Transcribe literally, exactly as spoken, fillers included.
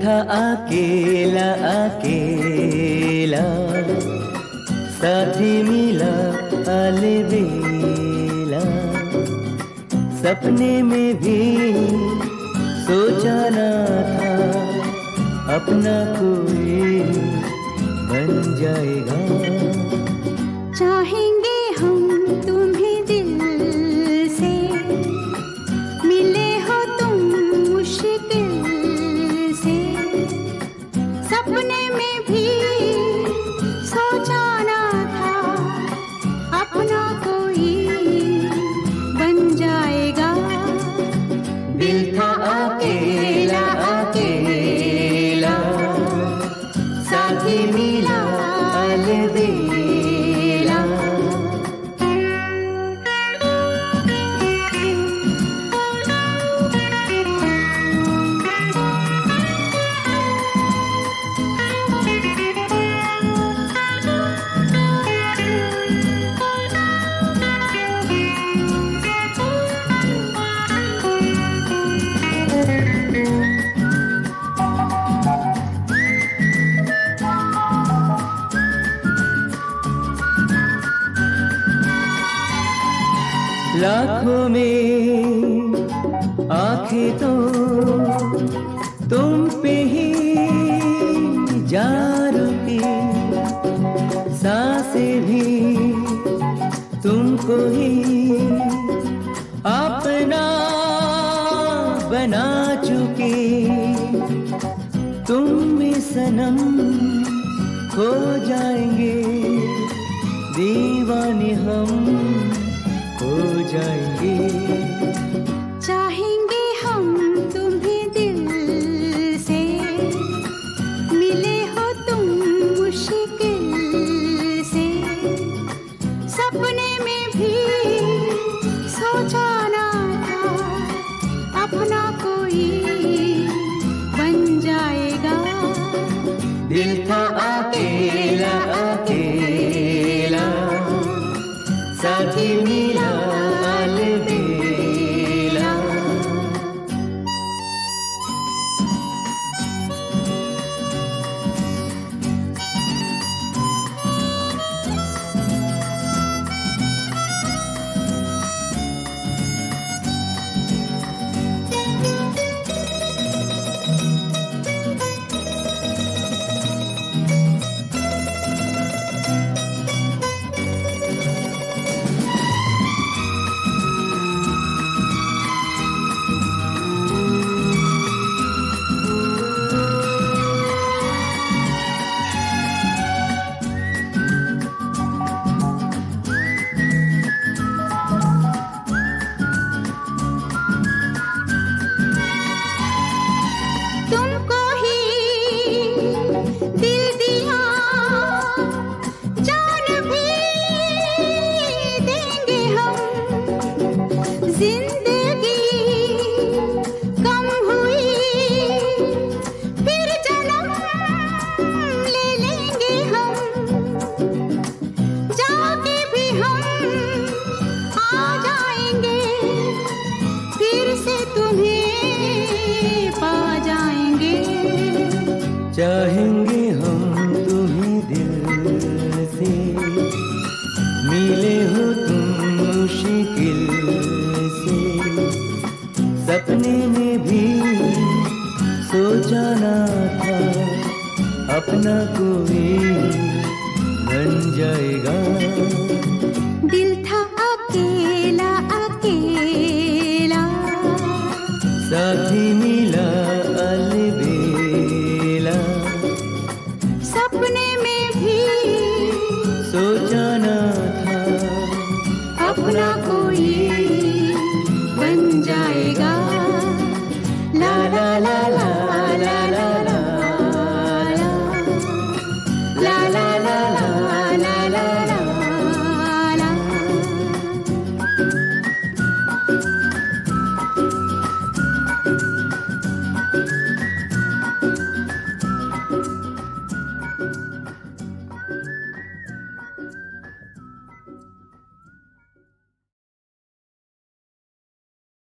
था अकेला अकेला, साथी मिला अलबेला। सपने में भी सोचा ना था अपना कोई बन जाएगा। चाहेंगे हम तुम्हें दिल से, मिले हो तुम मुश्किल से। सपने में भी सोचा ना था अपना कोई बन जाएगा। दिल था अकेला अकेला, साथी मिला अलबेला। लाखों में आंखें तो तुम पे ही जा रुकी, सांसें भी तुमको ही अपना बना चुकी। तुम में सनम हो जाएंगे, दीवाने हम हो जाएंगे। चाहेंगे हम तुम्हें दिल से, मिले हो तुम मुश्किल से। सपने में भी सोचा ना था अपना कोई बन जाएगा। दिल था अकेला अकेला, साथी मिला अलबेला। तुमको ही दिल दिया, जान भी देंगे हम। जिंदगी कम हुई फिर जन्म ले लेंगे हम। जाके भी हम आ जाएंगे, फिर से तुम्हें पा जाएंगे। चाहेंगे हम तुम्हें दिल से, मिले हो तुम मुश्किल से। सपने में भी सोचा ना था अपना कोई बन जाएगा। दिल था अकेला अकेला, साथी